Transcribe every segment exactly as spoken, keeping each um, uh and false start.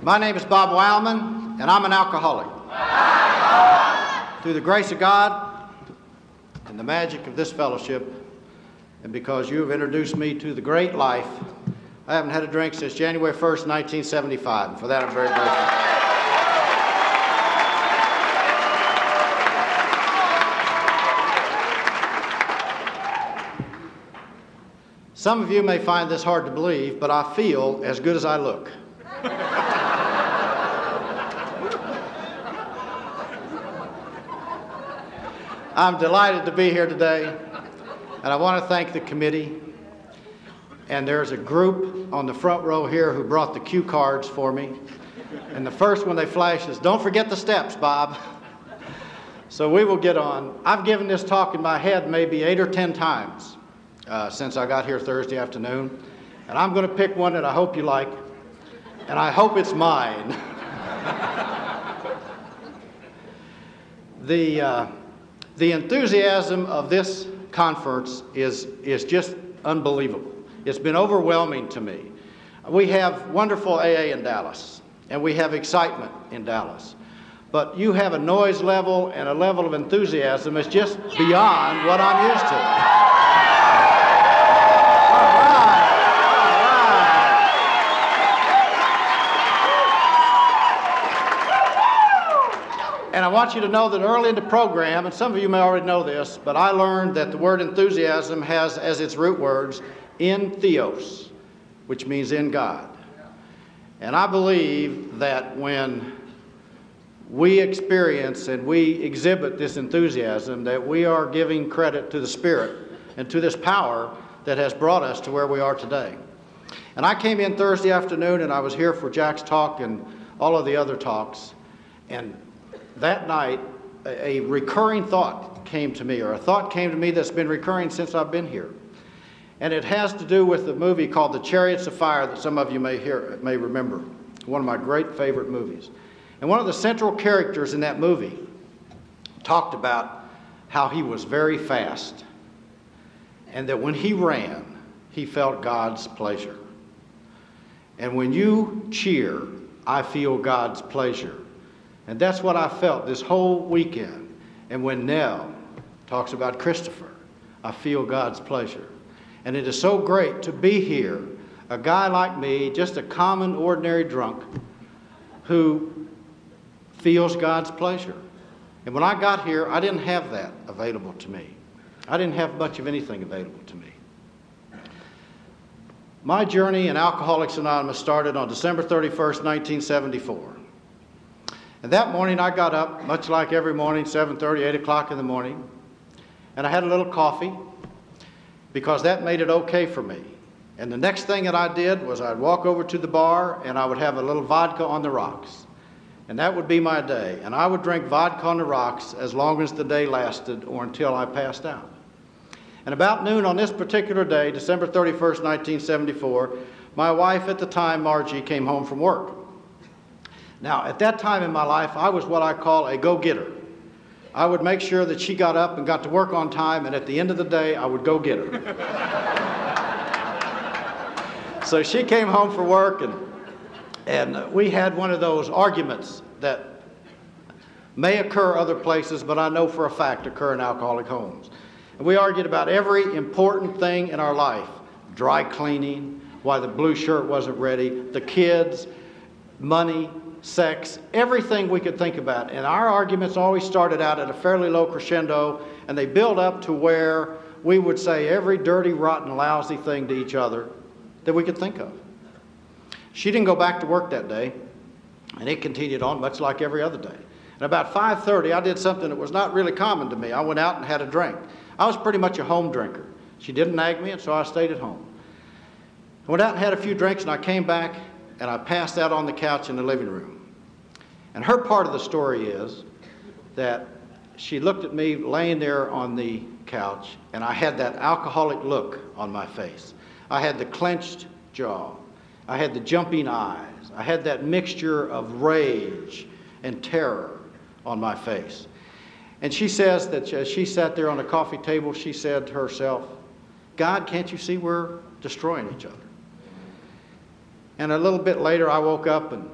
My name is Bob Wildman, and I'm an alcoholic. Through the grace of God and the magic of this fellowship, and because you have introduced me to the great life, I haven't had a drink since January first, nineteen seventy-five, and for that I'm very grateful. Some of you may find this hard to believe, but I feel as good as I look. I'm delighted to be here today, and I want to thank the committee. And there's a group on the front row here who brought the cue cards for me. And the first one they flash is, "Don't forget the steps, Bob." So we will get on. I've given this talk in my head maybe eight or ten times uh, since I got here Thursday afternoon. And I'm going to pick one that I hope you like, and I hope it's mine. the... Uh, The enthusiasm of this conference is, is just unbelievable. It's been overwhelming to me. We have wonderful A A in Dallas, and we have excitement in Dallas. But you have a noise level and a level of enthusiasm that's just beyond what I'm used to. All right, all right. And I want you to know that early in the program, and some of you may already know this, but I learned that the word enthusiasm has as its root words, in theos, which means in God. And I believe that when we experience and we exhibit this enthusiasm, that we are giving credit to the Spirit and to this power that has brought us to where we are today. And I came in Thursday afternoon, and I was here for Jack's talk and all of the other talks, and that night, a, a recurring thought came to me, or a thought came to me that's been recurring since I've been here. And it has to do with the movie called The Chariots of Fire that some of you may hear, may remember. One of my great favorite movies. And one of the central characters in that movie talked about how he was very fast, and that when he ran, he felt God's pleasure. And when you cheer, I feel God's pleasure. And that's what I felt this whole weekend. And when Nell talks about Christopher, I feel God's pleasure. And it is so great to be here, a guy like me, just a common, ordinary drunk, who feels God's pleasure. And when I got here, I didn't have that available to me. I didn't have much of anything available to me. My journey in Alcoholics Anonymous started on December thirty-first, nineteen seventy-four. And that morning I got up, much like every morning, seven thirty, eight o'clock in the morning, and I had a little coffee because that made it okay for me. And the next thing that I did was I'd walk over to the bar and I would have a little vodka on the rocks. And that would be my day. And I would drink vodka on the rocks as long as the day lasted or until I passed out. And about noon on this particular day, December thirty-first, nineteen seventy-four, my wife at the time, Margie, came home from work. Now, at that time in my life, I was what I call a go-getter. I would make sure that she got up and got to work on time, and at the end of the day, I would go get her. So she came home from work, and, and we had one of those arguments that may occur other places, but I know for a fact occur in alcoholic homes. And we argued about every important thing in our life: dry cleaning, why the blue shirt wasn't ready, the kids, money, sex, everything we could think about. And our arguments always started out at a fairly low crescendo, and they built up to where we would say every dirty, rotten, lousy thing to each other that we could think of. She didn't go back to work that day, and it continued on much like every other day. And about five thirty, I did something that was not really common to me. I went out and had a drink. I was pretty much a home drinker. She didn't nag me, and so I stayed at home. I went out and had a few drinks, and I came back, and I passed out on the couch in the living room. And her part of the story is that she looked at me laying there on the couch, and I had that alcoholic look on my face. I had the clenched jaw. I had the jumping eyes. I had that mixture of rage and terror on my face. And she says that as she sat there on the coffee table, she said to herself, "God, can't you see we're destroying each other?" And a little bit later, I woke up and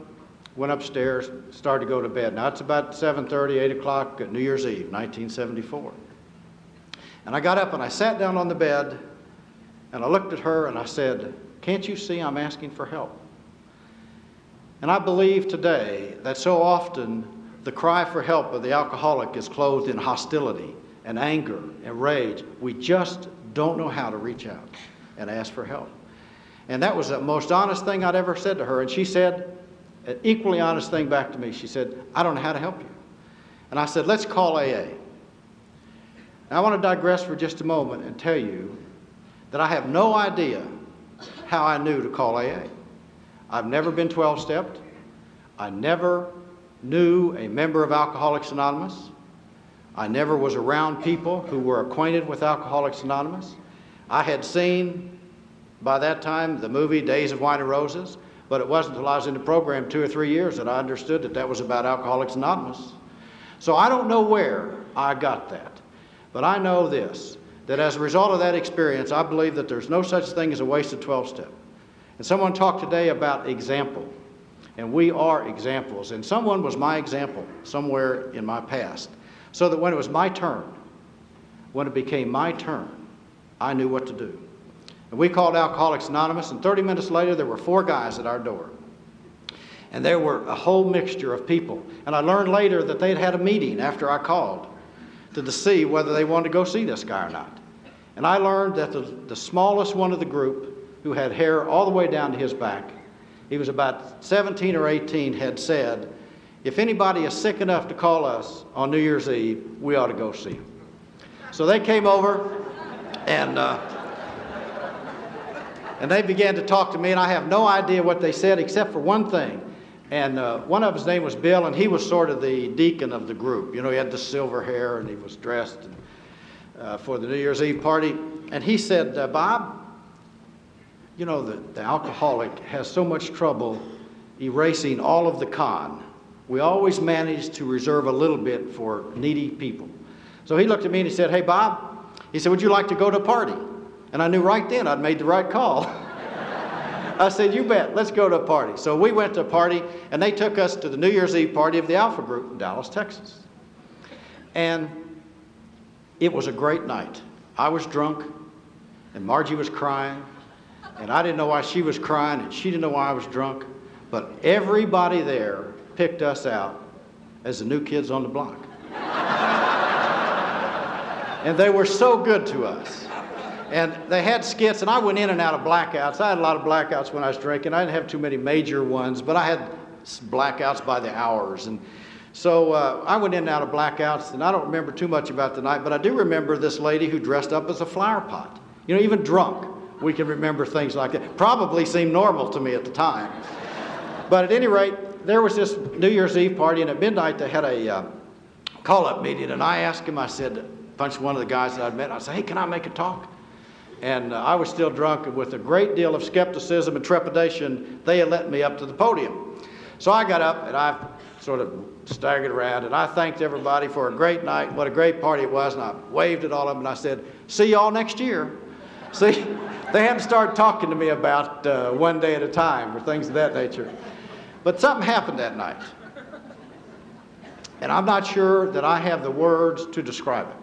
went upstairs, started to go to bed. Now it's about seven thirty, eight o'clock at New Year's Eve, nineteen seventy-four. And I got up and I sat down on the bed and I looked at her and I said, "Can't you see I'm asking for help?" And I believe today that so often the cry for help of the alcoholic is clothed in hostility and anger and rage. We just don't know how to reach out and ask for help. And that was the most honest thing I'd ever said to her. And she said an equally honest thing back to me. She said, "I don't know how to help you." And I said, "Let's call A A." Now I want to digress for just a moment and tell you that I have no idea how I knew to call A A. I've never been twelve-stepped. I never knew a member of Alcoholics Anonymous. I never was around people who were acquainted with Alcoholics Anonymous. I had seen, by that time, the movie Days of Wine and Roses, but it wasn't until I was in the program two or three years that I understood that that was about Alcoholics Anonymous. So I don't know where I got that, but I know this, that as a result of that experience, I believe that there's no such thing as a wasted twelve-step. And someone talked today about example, and we are examples, and someone was my example somewhere in my past, so that when it was my turn, when it became my turn, I knew what to do. And we called Alcoholics Anonymous, and thirty minutes later there were four guys at our door. And there were a whole mixture of people. And I learned later that they'd had a meeting after I called to see whether they wanted to go see this guy or not. And I learned that the, the smallest one of the group, who had hair all the way down to his back, he was about seventeen or eighteen, had said, "If anybody is sick enough to call us on New Year's Eve, we ought to go see him." So they came over and uh, and they began to talk to me, and I have no idea what they said except for one thing. And uh, one of his name was Bill, and he was sort of the deacon of the group. You know, he had the silver hair, and he was dressed and, uh, for the New Year's Eve party. And he said, uh, "Bob, you know, the, the alcoholic has so much trouble erasing all of the con. We always manage to reserve a little bit for needy people." So he looked at me and he said, "Hey, Bob," he said, "would you like to go to a party?" And I knew right then I'd made the right call. I said, "You bet, let's go to a party." So we went to a party, and they took us to the New Year's Eve party of the Alpha Group in Dallas, Texas. And it was a great night. I was drunk, and Margie was crying, and I didn't know why she was crying, and she didn't know why I was drunk, but everybody there picked us out as the new kids on the block. And they were so good to us. And they had skits, and I went in and out of blackouts. I had a lot of blackouts when I was drinking. I didn't have too many major ones, but I had blackouts by the hours. And so uh, I went in and out of blackouts, and I don't remember too much about the night, but I do remember this lady who dressed up as a flower pot. You know, even drunk, we can remember things like that. Probably seemed normal to me at the time. But at any rate, there was this New Year's Eve party, and at midnight they had a uh, call-up meeting, and I asked him, I said, punched one of the guys that I'd met, I said, "Hey, can I make a talk?" And uh, I was still drunk, and with a great deal of skepticism and trepidation, they had let me up to the podium. So I got up, and I sort of staggered around, and I thanked everybody for a great night, what a great party it was, and I waved at all of them, and I said, "See y'all next year." See, they hadn't started talking to me about uh, one day at a time or things of that nature. But something happened that night. And I'm not sure that I have the words to describe it.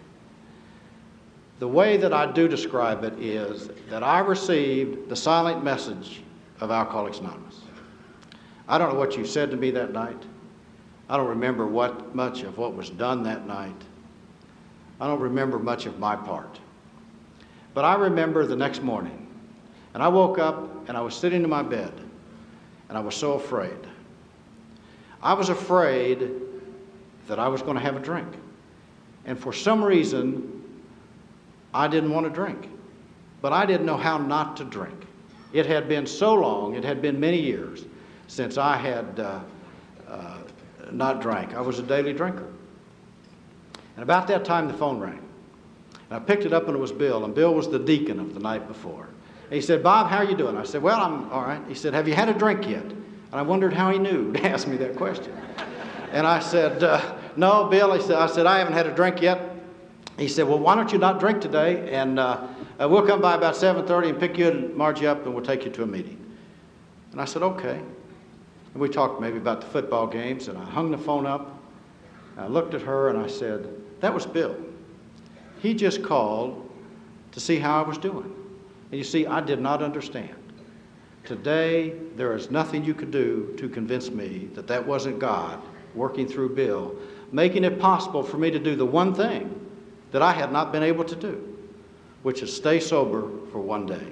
The way that I do describe it is that I received the silent message of Alcoholics Anonymous. I don't know what you said to me that night. I don't remember what much of what was done that night. I don't remember much of my part. But I remember the next morning, and I woke up and I was sitting in my bed, and I was so afraid. I was afraid that I was going to have a drink. And for some reason, I didn't want to drink, but I didn't know how not to drink. It had been so long, it had been many years since I had uh, uh, not drank. I was a daily drinker. And about that time, the phone rang. And I picked it up, and it was Bill, and Bill was the deacon of the night before. And he said, "Bob, how are you doing?" I said, "Well, I'm all right." He said, "Have you had a drink yet?" And I wondered how he knew to ask me that question. And I said, uh, "No, Bill," he said, I said, "I haven't had a drink yet." He said, "Well, why don't you not drink today, and uh, uh, we'll come by about seven thirty and pick you and Margie up, and we'll take you to a meeting." And I said, "Okay." And we talked maybe about the football games, and I hung the phone up. I looked at her and I said, that was Bill. He just called to see how I was doing. And you see, I did not understand. Today, there is nothing you could do to convince me that that wasn't God working through Bill, making it possible for me to do the one thing that I had not been able to do, which is stay sober for one day.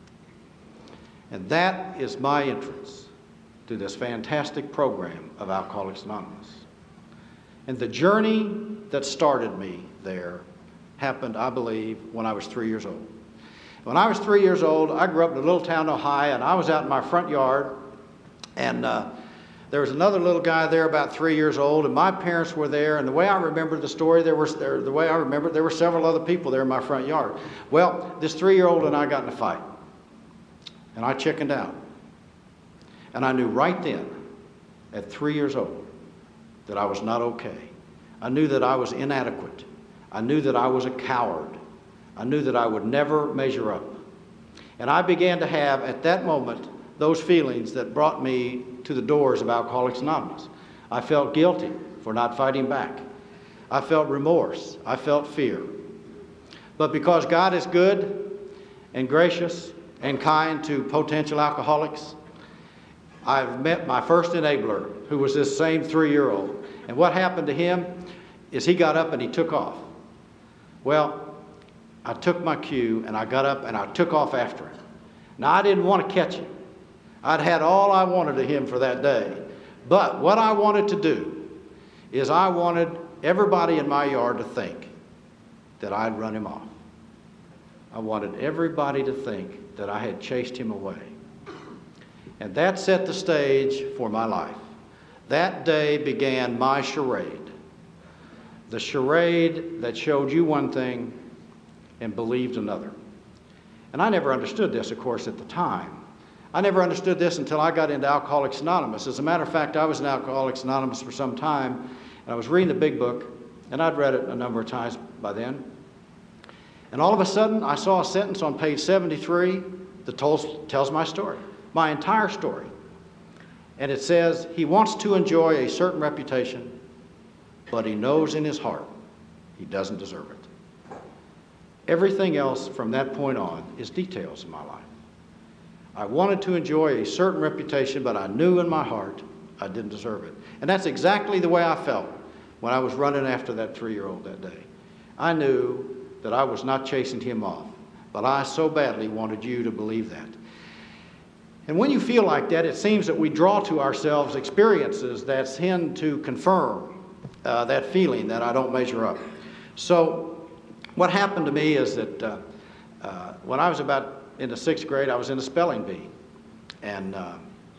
And that is my entrance to this fantastic program of Alcoholics Anonymous. And the journey that started me there happened, I believe, when I was three years old. When I was three years old, I grew up in a little town, Ohio, and I was out in my front yard, and uh, there was another little guy there about three years old, and my parents were there, and the way I remember the story, there was there, the way I remember, there were several other people there in my front yard. Well, this three-year-old and I got in a fight, and I chickened out. And I knew right then, at three years old, that I was not okay. I knew that I was inadequate. I knew that I was a coward. I knew that I would never measure up. And I began to have, at that moment, those feelings that brought me to the doors of Alcoholics Anonymous. I felt guilty for not fighting back. I felt remorse. I felt fear. But because God is good and gracious and kind to potential alcoholics, I've met my first enabler, who was this same three-year-old. And what happened to him is he got up and he took off. Well, I took my cue and I got up and I took off after him. Now, I didn't want to catch him. I'd had all I wanted of him for that day. But what I wanted to do is I wanted everybody in my yard to think that I'd run him off. I wanted everybody to think that I had chased him away. And that set the stage for my life. That day began my charade. The charade that showed you one thing and believed another. And I never understood this, of course, at the time. I never understood this until I got into Alcoholics Anonymous. As a matter of fact, I was in Alcoholics Anonymous for some time, and I was reading the big book, and I'd read it a number of times by then. And all of a sudden, I saw a sentence on page seventy-three that tells, tells my story, my entire story. And it says, he wants to enjoy a certain reputation, but he knows in his heart he doesn't deserve it. Everything else from that point on is details in my life. I wanted to enjoy a certain reputation, but I knew in my heart I didn't deserve it. And that's exactly the way I felt when I was running after that three-year-old that day. I knew that I was not chasing him off, but I so badly wanted you to believe that. And when you feel like that, it seems that we draw to ourselves experiences that tend to confirm uh, that feeling that I don't measure up. So what happened to me is that uh, uh, when I was about in the sixth grade, I was in a spelling bee. And uh,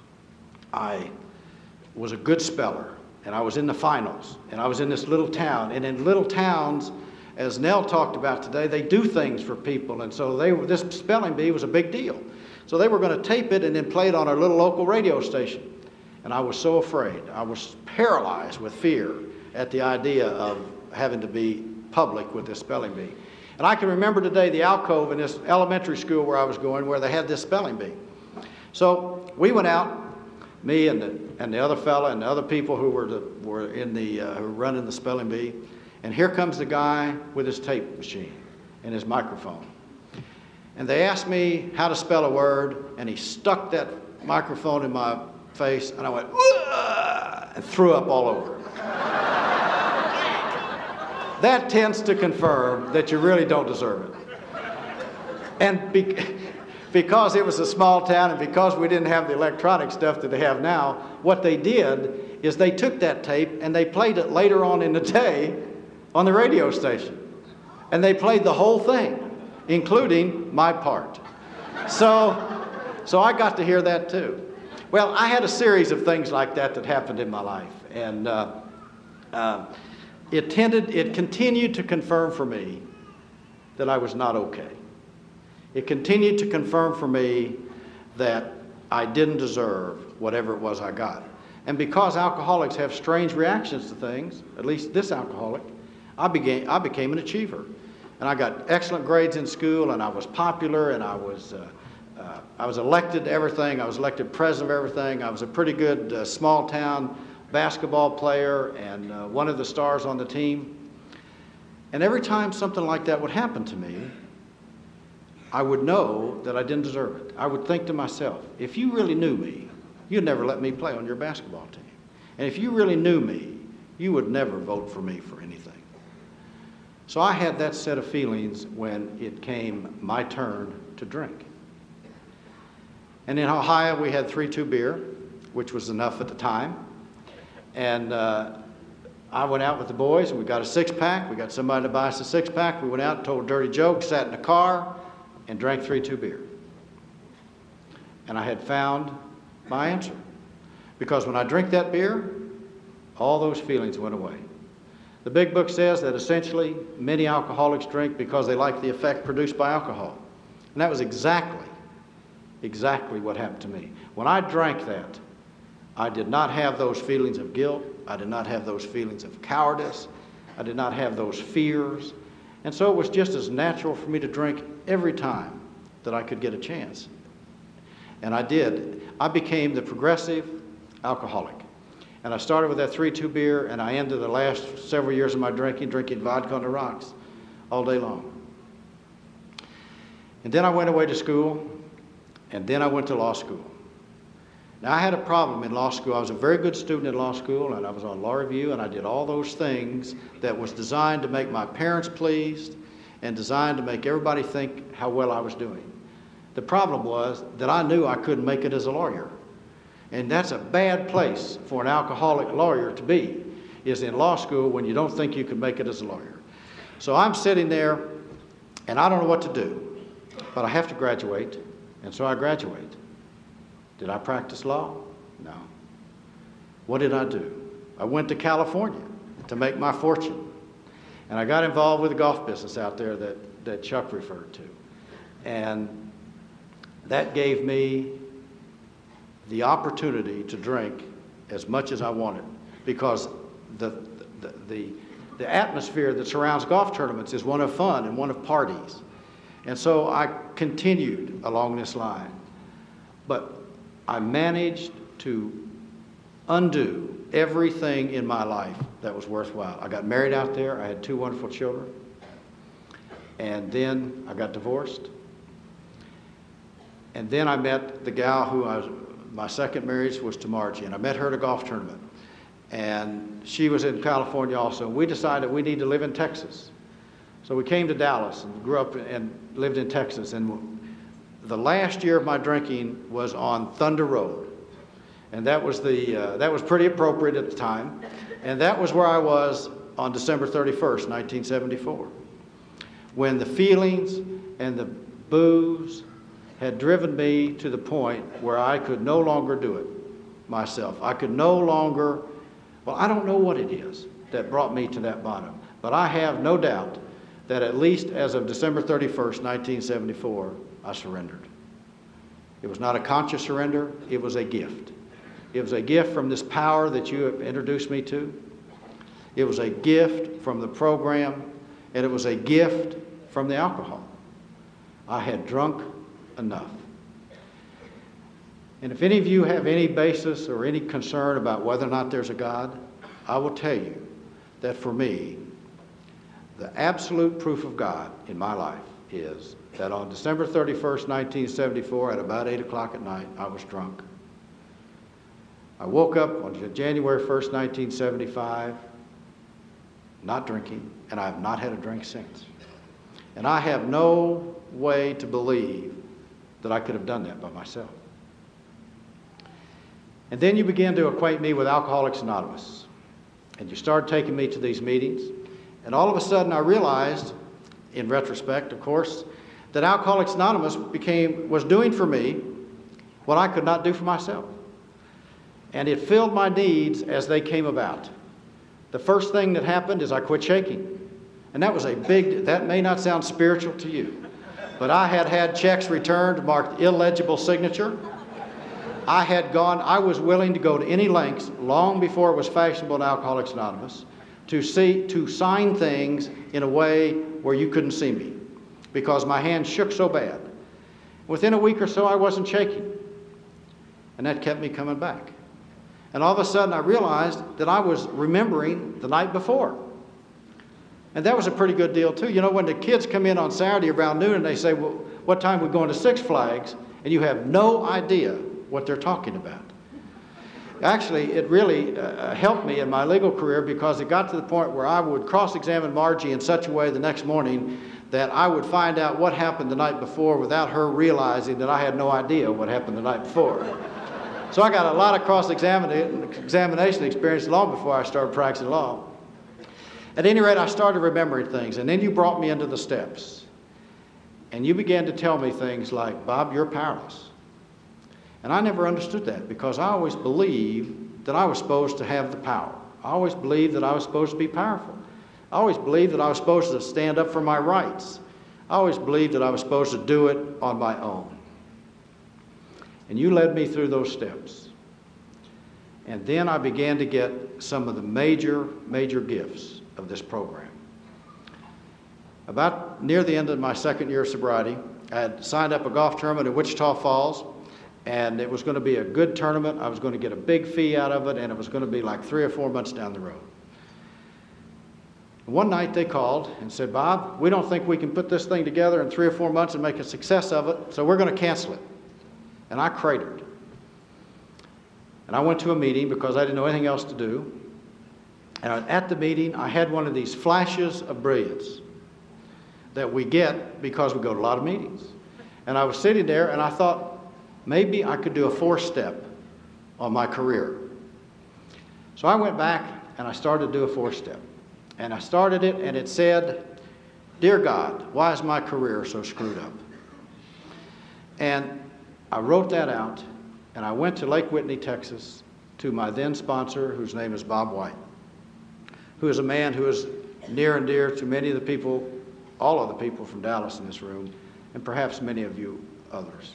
I was a good speller. And I was in the finals. And I was in this little town. And in little towns, as Nell talked about today, they do things for people. And so they, this spelling bee was a big deal. So they were going to tape it and then play it on our little local radio station. And I was so afraid. I was paralyzed with fear at the idea of having to be public with this spelling bee. And I can remember today the alcove in this elementary school where I was going, where they had this spelling bee. So we went out, me and the, and the other fella and the other people who were, the, were in the uh, who were running the spelling bee. And here comes the guy with his tape machine and his microphone. And they asked me how to spell a word, and he stuck that microphone in my face, and I went, "Whoa!" and threw up all over. That tends to confirm that you really don't deserve it. And be because it was a small town and because we didn't have the electronic stuff that they have now, what they did is they took that tape and they played it later on in the day on the radio station. And they played the whole thing, including my part. So, so I got to hear that too. Well, I had a series of things like that that happened in my life. And uh, uh, It tended, it continued to confirm for me that I was not okay. It continued to confirm for me that I didn't deserve whatever it was I got. And because alcoholics have strange reactions to things, at least this alcoholic, I began, I became an achiever. And I got excellent grades in school, and I was popular, and I was uh, uh, I was elected to everything. I was elected president of everything. I was a pretty good uh, small-town basketball player and uh, one of the stars on the team. And every time something like that would happen to me, I would know that I didn't deserve it. I would think to myself, if you really knew me, you'd never let me play on your basketball team. And if you really knew me, you would never vote for me for anything. So I had that set of feelings when it came my turn to drink. And in Ohio, we had three two beer, which was enough at the time. And uh, I went out with the boys, and we got a six-pack. We got somebody to buy us a six-pack. We went out and told dirty jokes, sat in the car, and drank three two beer. And I had found my answer. Because when I drink that beer, all those feelings went away. The big book says that essentially many alcoholics drink because they like the effect produced by alcohol. And that was exactly, exactly what happened to me. When I drank that, I did not have those feelings of guilt. I did not have those feelings of cowardice. I did not have those fears. And so it was just as natural for me to drink every time that I could get a chance. And I did. I became the progressive alcoholic. And I started with that three two beer, and I ended the last several years of my drinking, drinking vodka on the rocks all day long. And then I went away to school, and then I went to law school. Now, I had a problem in law school. I was a very good student in law school, and I was on law review, and I did all those things that was designed to make my parents pleased and designed to make everybody think how well I was doing. The problem was that I knew I couldn't make it as a lawyer. And that's a bad place for an alcoholic lawyer to be, is in law school when you don't think you can make it as a lawyer. So I'm sitting there, and I don't know what to do, but I have to graduate, and so I graduate. Did I practice law? No. What did I do? I went to California to make my fortune, and I got involved with the golf business out there that, that Chuck referred to. And that gave me the opportunity to drink as much as I wanted, because the, the, the, the atmosphere that surrounds golf tournaments is one of fun and one of parties. And so I continued along this line. But I managed to undo everything in my life that was worthwhile. I got married out there. I had two wonderful children. And then I got divorced. And then I met the gal who I was, my second marriage was to Margie, and I met her at a golf tournament. And she was in California also. We decided we need to live in Texas. So we came to Dallas and grew up and lived in Texas. And the last year of my drinking was on Thunder Road. And that was, the, uh, that was pretty appropriate at the time. And that was where I was on December thirty-first, nineteen seventy-four. When the feelings and the booze had driven me to the point where I could no longer do it myself. I could no longer, well, I don't know what it is that brought me to that bottom, but I have no doubt that at least as of December thirty-first, nineteen seventy-four, I surrendered. It was not a conscious surrender, it was a gift. It was a gift from this power that you have introduced me to. It was a gift from the program, and it was a gift from the alcohol. I had drunk enough. And if any of you have any basis or any concern about whether or not there's a God, I will tell you that for me, the absolute proof of God in my life is that on December thirty-first, nineteen seventy-four, at about eight o'clock at night, I was drunk. I woke up on January first, nineteen seventy-five, not drinking, and I have not had a drink since. And I have no way to believe that I could have done that by myself. And then you began to acquaint me with Alcoholics Anonymous. And you started taking me to these meetings. And all of a sudden I realized, in retrospect, of course, that Alcoholics Anonymous became, was doing for me what I could not do for myself. And it filled my needs as they came about. The first thing that happened is I quit shaking. And that was a big, that may not sound spiritual to you, but I had had checks returned marked illegible signature. I had gone, I was willing to go to any lengths long before it was fashionable in Alcoholics Anonymous to see, to sign things in a way where you couldn't see me because my hands shook so bad. Within a week or so, I wasn't shaking. And that kept me coming back. And all of a sudden, I realized that I was remembering the night before. And that was a pretty good deal, too. You know, when the kids come in on Saturday around noon and they say, well, what time are we going to Six Flags? And you have no idea what they're talking about. Actually, it really uh, helped me in my legal career because it got to the point where I would cross-examine Margie in such a way the next morning that I would find out what happened the night before without her realizing that I had no idea what happened the night before. So I got a lot of cross-examination experience long before I started practicing law. At any rate, I started remembering things, and then you brought me into the steps. And you began to tell me things like, Bob, you're powerless. And I never understood that because I always believed that I was supposed to have the power. I always believed that I was supposed to be powerful. I always believed that I was supposed to stand up for my rights. I always believed that I was supposed to do it on my own. And you led me through those steps. And then I began to get some of the major, major gifts of this program. About near the end of my second year of sobriety, I had signed up a golf tournament in Wichita Falls, and it was going to be a good tournament. I was going to get a big fee out of it, and it was going to be like three or four months down the road. One night they called and said, Bob, we don't think we can put this thing together in three or four months and make a success of it, so we're going to cancel it. And I cratered. And I went to a meeting because I didn't know anything else to do. And at the meeting, I had one of these flashes of brilliance that we get because we go to a lot of meetings. And I was sitting there and I thought, maybe I could do a four-step on my career. So I went back and I started to do a four-step. And I started it and it said, Dear God, why is my career so screwed up? And I wrote that out and I went to Lake Whitney, Texas, to my then sponsor, whose name is Bob White, who is a man who is near and dear to many of the people, all of the people from Dallas in this room, and perhaps many of you others.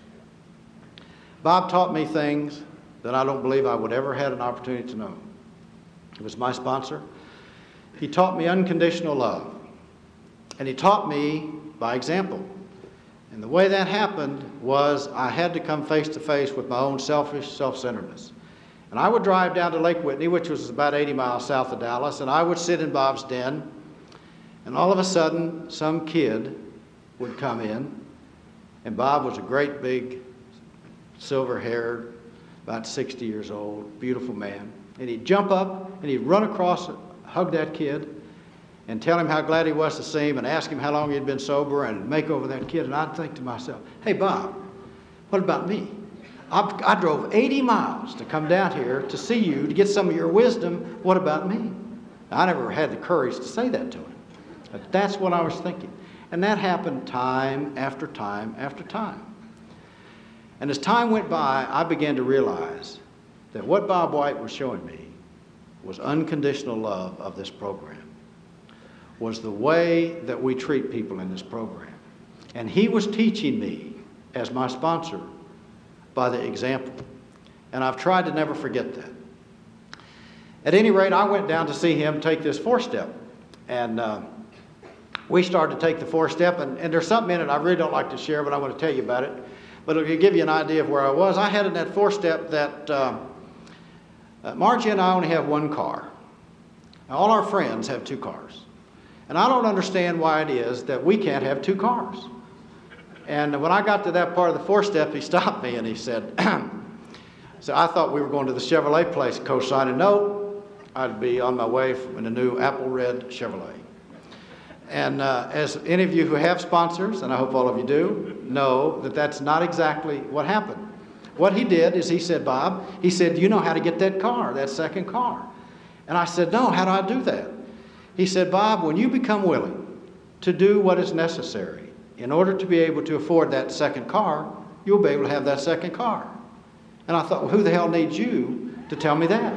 Bob taught me things that I don't believe I would ever had an opportunity to know. He was my sponsor. He taught me unconditional love. And he taught me by example. And the way that happened was I had to come face to face with my own selfish self-centeredness. And I would drive down to Lake Whitney, which was about eighty miles south of Dallas, and I would sit in Bob's den, and all of a sudden, some kid would come in, and Bob was a great big, silver-haired, about sixty years old, beautiful man. And he'd jump up, and he'd run across, hug that kid, and tell him how glad he was to see him, and ask him how long he'd been sober, and make over that kid. And I'd think to myself, hey, Bob, what about me? I, I drove eighty miles to come down here to see you, to get some of your wisdom. What about me? Now, I never had the courage to say that to him. But that's what I was thinking. And that happened time after time after time. And as time went by, I began to realize that what Bob White was showing me was unconditional love of this program, was the way that we treat people in this program. And he was teaching me, as my sponsor, by the example. And I've tried to never forget that. At any rate, I went down to see him take this four-step. And uh, we started to take the four-step, and, and there's something in it I really don't like to share, but I want to tell you about it. But it'll give you an idea of where I was. I had in that four-step that uh, uh, Margie and I only have one car. Now, all our friends have two cars. And I don't understand why it is that we can't have two cars. And when I got to that part of the four-step, he stopped me and he said, so I thought we were going to the Chevrolet place, co-signing. No, I'd be on my way in a new apple red Chevrolet. And uh, as any of you who have sponsors, and I hope all of you do, know that that's not exactly what happened. What he did is he said, Bob, he said, you know how to get that car, that second car. And I said, no, how do I do that? He said, Bob, when you become willing to do what is necessary in order to be able to afford that second car, you'll be able to have that second car. And I thought, well, who the hell needs you to tell me that?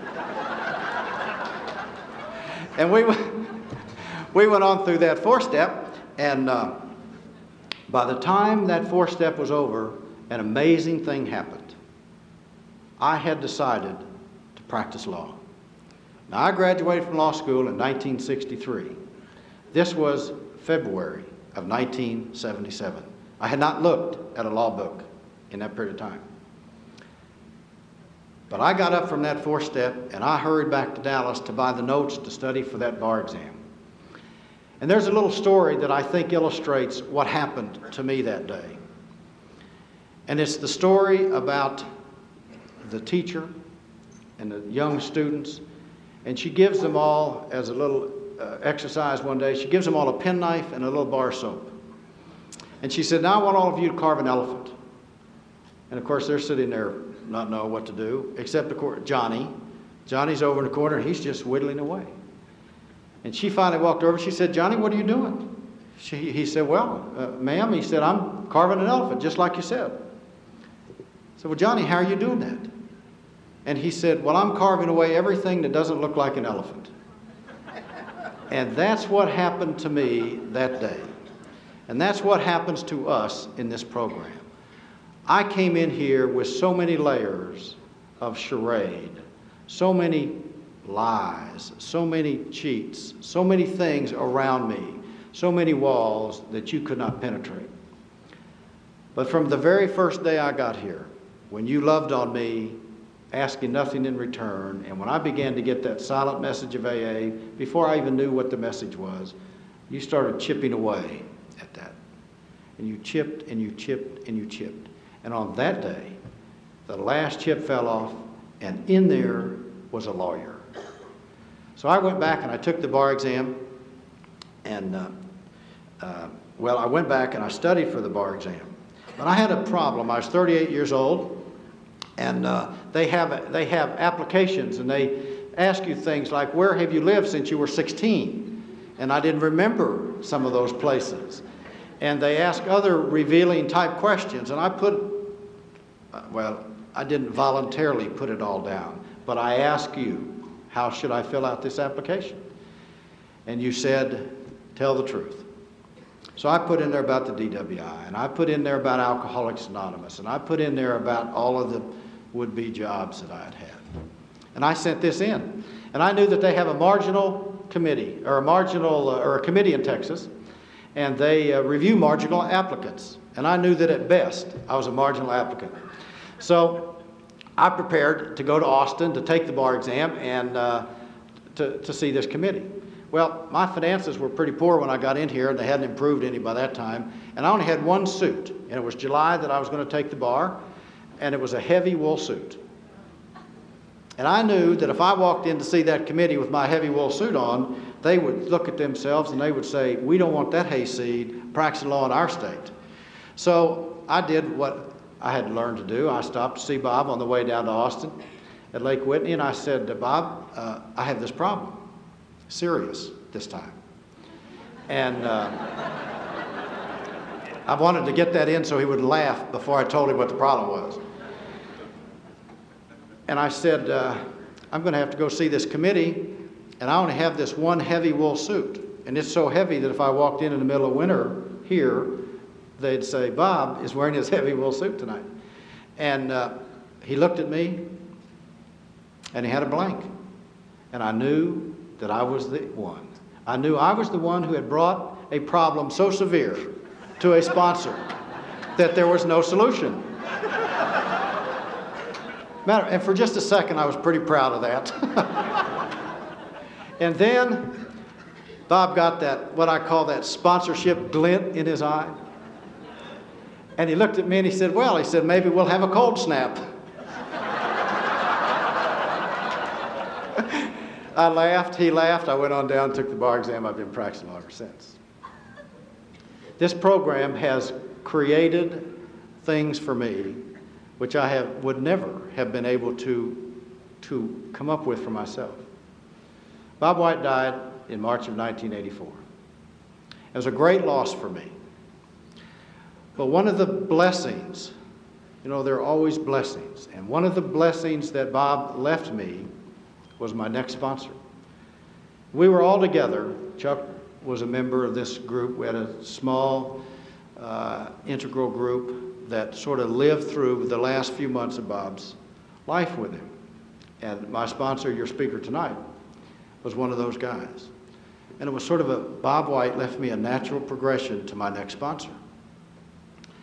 And we, we went on through that four-step, and uh, by the time that four-step was over, an amazing thing happened. I had decided to practice law. Now, I graduated from law school in nineteen sixty-three. This was February of nineteen seventy-seven. I had not looked at a law book in that period of time. But I got up from that fourth step and I hurried back to Dallas to buy the notes to study for that bar exam. And there's a little story that I think illustrates what happened to me that day. And it's the story about the teacher and the young students. And she gives them all, as a little uh, exercise one day, she gives them all a penknife and a little bar of soap. And she said, now I want all of you to carve an elephant. And of course, they're sitting there not knowing what to do, except of course, Johnny. Johnny's over in the corner and he's just whittling away. And she finally walked over. She said, Johnny, what are you doing? She, he said, well, uh, ma'am, he said, I'm carving an elephant, just like you said. I said, well, Johnny, how are you doing that? And he said, well, I'm carving away everything that doesn't look like an elephant. And that's what happened to me that day. And that's what happens to us in this program. I came in here with so many layers of charade, so many lies, so many cheats, so many things around me, so many walls that you could not penetrate. But from the very first day I got here, when you loved on me, asking nothing in return, and when I began to get that silent message of A A, before I even knew what the message was, you started chipping away at that. And you chipped and you chipped and you chipped. And on that day, the last chip fell off, and in there was a lawyer. So I went back and I took the bar exam, and uh, uh, well, I went back and I studied for the bar exam. But I had a problem. I was thirty-eight years old, and uh, they have they have applications, and they ask you things like, where have you lived since you were sixteen? And I didn't remember some of those places. And they ask other revealing type questions, and I put, uh, well, I didn't voluntarily put it all down, but I ask you, how should I fill out this application? And you said, tell the truth. So I put in there about the D W I, and I put in there about Alcoholics Anonymous, and I put in there about all of the would-be jobs that I had had. And I sent this in. And I knew that they have a marginal committee, or a marginal, uh, or a committee in Texas, and they uh, review marginal applicants. And I knew that at best, I was a marginal applicant. So I prepared to go to Austin to take the bar exam and uh, to, to see this committee. Well, my finances were pretty poor when I got in here, and they hadn't improved any by that time. And I only had one suit, and it was July that I was going to take the bar, and it was a heavy wool suit. And I knew that if I walked in to see that committee with my heavy wool suit on, they would look at themselves and they would say, we don't want that hayseed practicing law in our state. So I did what I had learned to do. I stopped to see Bob on the way down to Austin at Lake Whitney, and I said to Bob, uh, I have this problem. Serious this time. And uh, I wanted to get that in so he would laugh before I told him what the problem was. And I said, uh, I'm going to have to go see this committee, and I only have this one heavy wool suit. And it's so heavy that if I walked in in the middle of winter here, they'd say, Bob is wearing his heavy wool suit tonight. And uh, he looked at me, and he had a blank. And I knew that I was the one. I knew I was the one who had brought a problem so severe to a sponsor that there was no solution. Matter, and for just a second, I was pretty proud of that. And then Bob got that, what I call that sponsorship glint in his eye. And he looked at me and he said, well, he said, maybe we'll have a cold snap. I laughed, he laughed, I went on down, took the bar exam. I've been practicing law ever since. This program has created things for me which I have, would never have been able to, to come up with for myself. Bob White died in March of nineteen eighty-four. It was a great loss for me. But one of the blessings, you know, there are always blessings, and one of the blessings that Bob left me was my next sponsor. We were all together. Chuck was a member of this group. We had a small uh, integral group that sort of lived through the last few months of Bob's life with him. And my sponsor, your speaker tonight, was one of those guys. And it was sort of a, Bob White left me a natural progression to my next sponsor.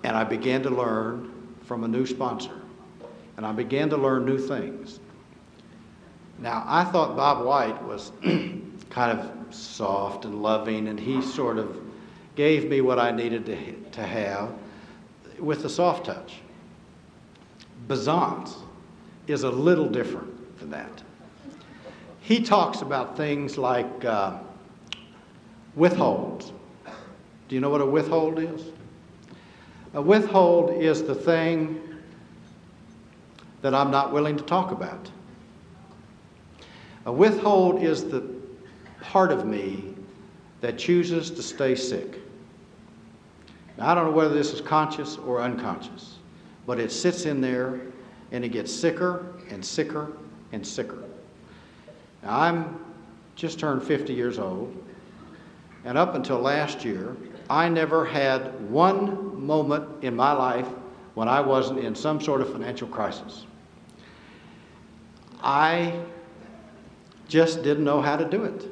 And I began to learn from a new sponsor. And I began to learn new things. Now, I thought Bob White was kind of soft and loving, and he sort of gave me what I needed to, to have with a soft touch. Bazant is a little different than that. He talks about things like uh, withholds. Do you know what a withhold is? A withhold is the thing that I'm not willing to talk about. A withhold is the part of me that chooses to stay sick. Now, I don't know whether this is conscious or unconscious, but it sits in there and it gets sicker and sicker and sicker. Now, I'm just turned fifty years old, and up until last year, I never had one moment in my life when I wasn't in some sort of financial crisis. I just didn't know how to do it.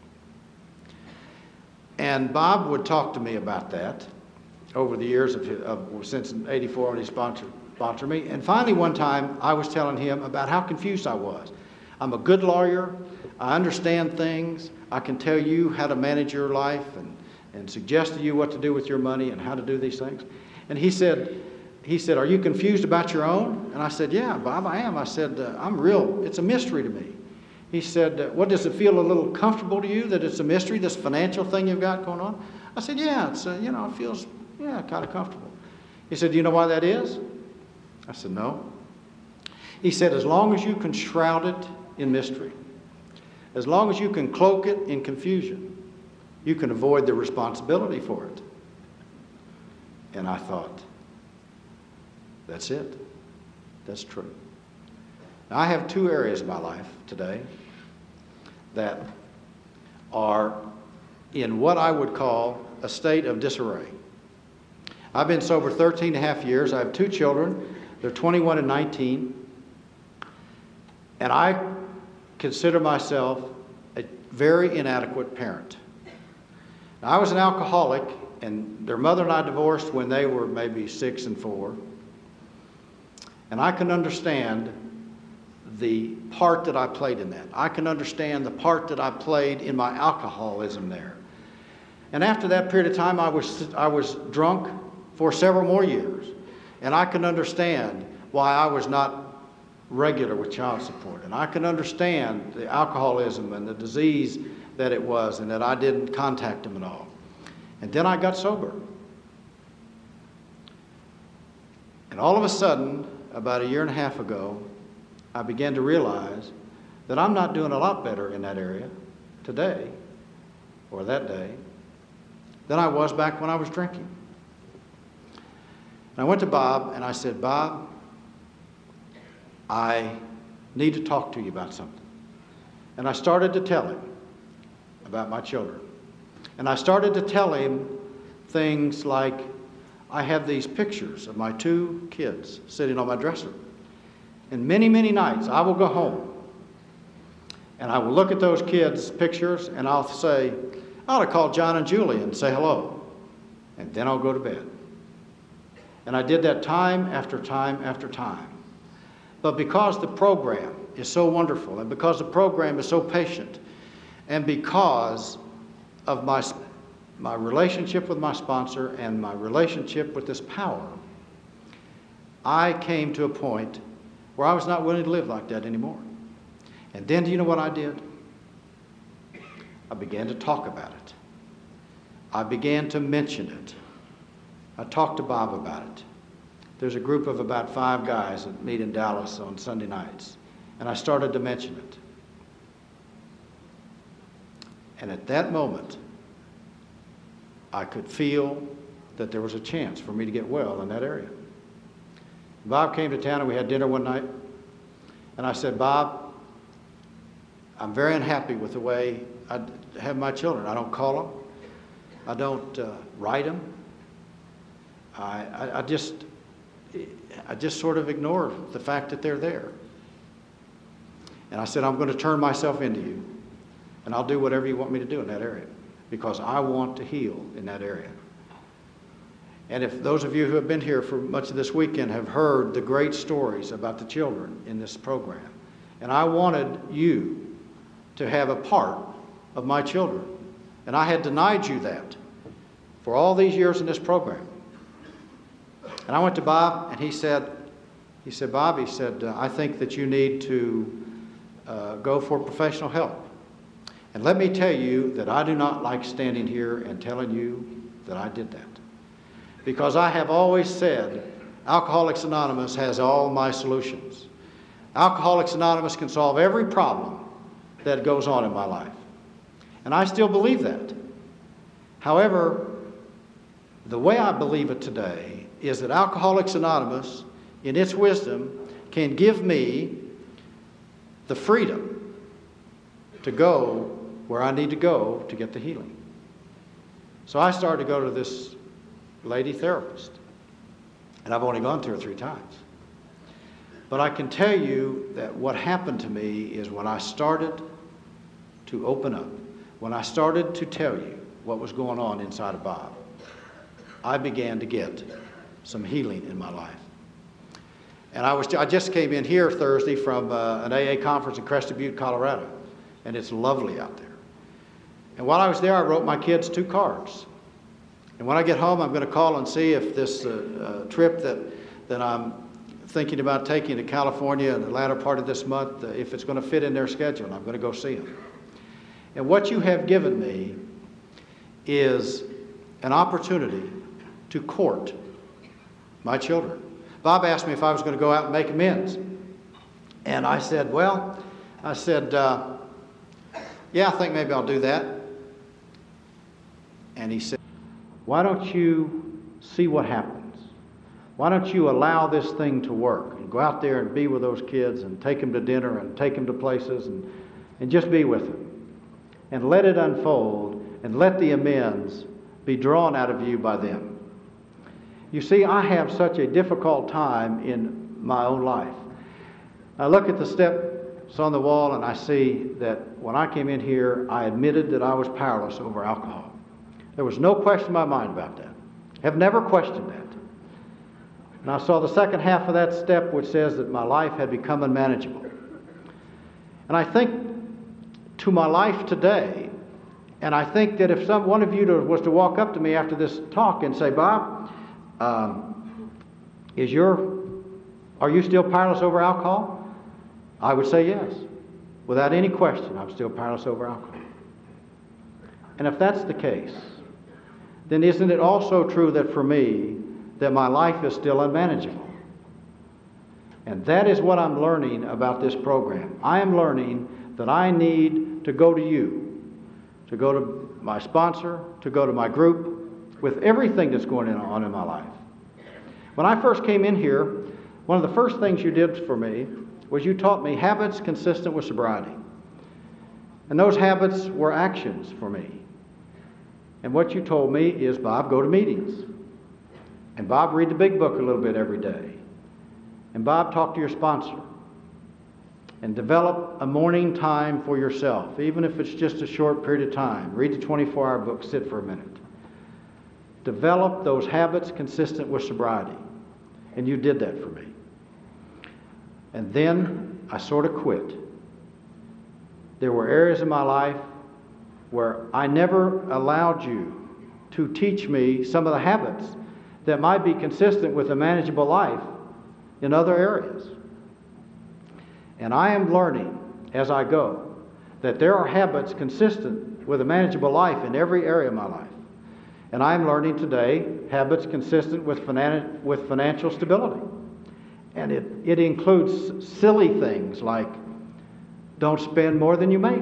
And Bob would talk to me about that over the years of, his, of since eighty-four when he sponsored, sponsored me. And finally one time I was telling him about how confused I was. I'm a good lawyer. I understand things. I can tell you how to manage your life and, and suggest to you what to do with your money and how to do these things. And he said, he said, are you confused about your own? And I said, yeah, Bob, I am. I said, uh, I'm real. It's a mystery to me. He said, uh, what, does it feel a little comfortable to you that it's a mystery, this financial thing you've got going on? I said, yeah, it's, uh, you know, it feels, yeah, kind of comfortable. He said, do you know why that is? I said, no. He said, as long as you can shroud it in mystery, as long as you can cloak it in confusion, you can avoid the responsibility for it. And I thought, that's it. That's true. Now, I have two areas of my life today that are in what I would call a state of disarray. I've been sober thirteen and a half years. I have two children. They're twenty-one and nineteen. And I consider myself a very inadequate parent. Now, I was an alcoholic, and their mother and I divorced when they were maybe six and four. And I can understand the part that I played in that. I can understand the part that I played in my alcoholism there. And after that period of time, I was, I was drunk for several more years. And I can understand why I was not regular with child support. And I can understand the alcoholism and the disease that it was, and that I didn't contact them at all. And then I got sober. And all of a sudden, about a year and a half ago, I began to realize that I'm not doing a lot better in that area today, or that day, than I was back when I was drinking. And I went to Bob and I said, Bob, I need to talk to you about something. And I started to tell him about my children. And I started to tell him things like, I have these pictures of my two kids sitting on my dresser. And many, many nights I will go home and I will look at those kids' pictures and I'll say, I ought to call John and Julie and say hello. And then I'll go to bed. And I did that time after time after time. But because the program is so wonderful, and because the program is so patient, and because of my, my relationship with my sponsor and my relationship with this power, I came to a point where I was not willing to live like that anymore. And then do you know what I did? I began to talk about it. I began to mention it. I talked to Bob about it. There's a group of about five guys that meet in Dallas on Sunday nights, and I started to mention it. And at that moment, I could feel that there was a chance for me to get well in that area. Bob came to town and we had dinner one night, and I said, Bob, I'm very unhappy with the way I have my children. I don't call them. I don't uh, write them. I, I, I just, I just sort of ignore the fact that they're there. And I said, I'm going to turn myself into you, and I'll do whatever you want me to do in that area, because I want to heal in that area. And if those of you who have been here for much of this weekend have heard the great stories about the children in this program. And I wanted you to have a part of my children. And I had denied you that for all these years in this program. And I went to Bob, and he said, he said, Bob, he said, uh, I think that you need to uh, go for professional help. And let me tell you that I do not like standing here and telling you that I did that. Because I have always said, Alcoholics Anonymous has all my solutions. Alcoholics Anonymous can solve every problem that goes on in my life. And I still believe that. However, the way I believe it today is that Alcoholics Anonymous, in its wisdom, can give me the freedom to go where I need to go to get the healing. So I started to go to this lady therapist, and I've only gone to her three times. But I can tell you that what happened to me is when I started to open up, when I started to tell you what was going on inside of Bob, I began to get some healing in my life. And I was I just came in here Thursday from uh, an A A conference in Crested Butte, Colorado, and it's lovely out there. And while I was there, I wrote my kids two cards. And when I get home, I'm going to call and see if this uh, uh, trip that, that I'm thinking about taking to California in the latter part of this month, uh, if it's going to fit in their schedule, and I'm going to go see them. And what you have given me is an opportunity to court my children. Bob asked me if I was going to go out and make amends. And I said, well, I said, uh, yeah, I think maybe I'll do that. And he said, why don't you see what happens? Why don't you allow this thing to work and go out there and be with those kids and take them to dinner and take them to places and, and just be with them and let it unfold and let the amends be drawn out of you by them. You see, I have such a difficult time in my own life. I look at the steps on the wall and I see that when I came in here, I admitted that I was powerless over alcohol. There was no question in my mind about that. Have never questioned that. And I saw the second half of that step, which says that my life had become unmanageable. And I think to my life today, and I think that if some one of you to, was to walk up to me after this talk and say, Bob, um, is your, are you still powerless over alcohol? I would say yes. Without any question, I'm still powerless over alcohol. And if that's the case, then isn't it also true that for me, that my life is still unmanageable? And that is what I'm learning about this program. I am learning that I need to go to you, to go to my sponsor, to go to my group, with everything that's going on in my life. When I first came in here, one of the first things you did for me was you taught me habits consistent with sobriety. And those habits were actions for me. And what you told me is, Bob, go to meetings. And Bob, read the big book a little bit every day. And Bob, talk to your sponsor. And develop a morning time for yourself, even if it's just a short period of time. Read the twenty-four hour book, sit for a minute. Develop those habits consistent with sobriety. And you did that for me. And then I sort of quit. There were areas in my life where I never allowed you to teach me some of the habits that might be consistent with a manageable life in other areas. And I am learning as I go that there are habits consistent with a manageable life in every area of my life. And I am learning today habits consistent with, finan- with financial stability. And it, it includes silly things like don't spend more than you make.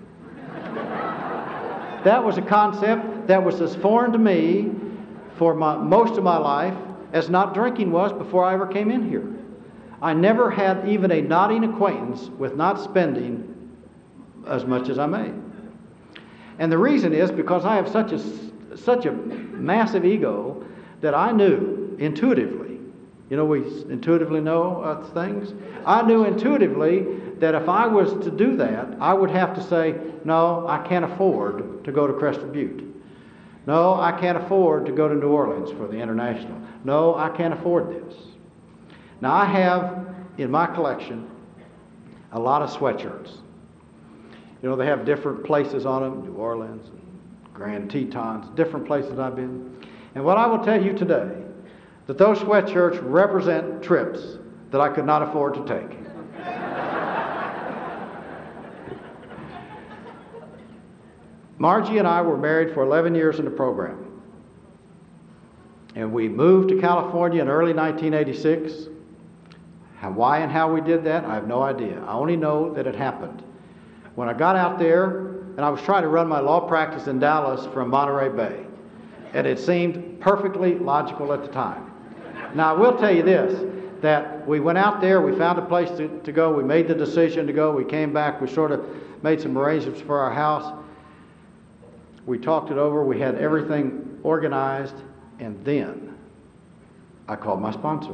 That was a concept that was as foreign to me for my, most of my life as not drinking was before I ever came in here. I never had even a nodding acquaintance with not spending as much as I made. And the reason is because I have such a, such a massive ego that I knew intuitively, you know, we intuitively know uh, things. I knew intuitively that if I was to do that, I would have to say, no, I can't afford to go to Crested Butte. No, I can't afford to go to New Orleans for the International. No, I can't afford this. Now, I have in my collection a lot of sweatshirts. You know, they have different places on them, New Orleans, Grand Tetons, different places I've been. And what I will tell you today, that those sweatshirts represent trips that I could not afford to take. Margie and I were married for eleven years in the program. And we moved to California in early nineteen eighty-six. How, why and how we did that, I have no idea. I only know that it happened. When I got out there, and I was trying to run my law practice in Dallas from Monterey Bay, and it seemed perfectly logical at the time. Now, I will tell you this, that we went out there, we found a place to, to go, we made the decision to go, we came back, we sort of made some arrangements for our house. We talked it over, we had everything organized, and then I called my sponsor.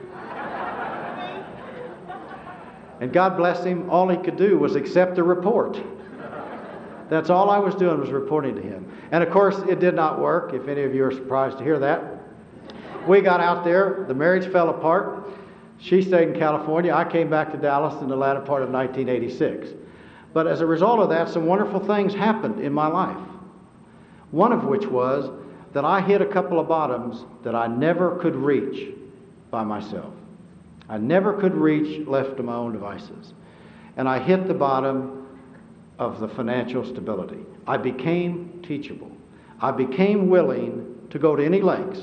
And God bless him, all he could do was accept the report. That's all I was doing, was reporting to him. And of course, it did not work, if any of you are surprised to hear that. We got out there, the marriage fell apart. She stayed in California. I came back to Dallas in the latter part of nineteen eighty-six. But as a result of that, some wonderful things happened in my life. One of which was that I hit a couple of bottoms that I never could reach by myself. I never could reach left to my own devices. And I hit the bottom of the financial stability. I became teachable. I became willing to go to any lengths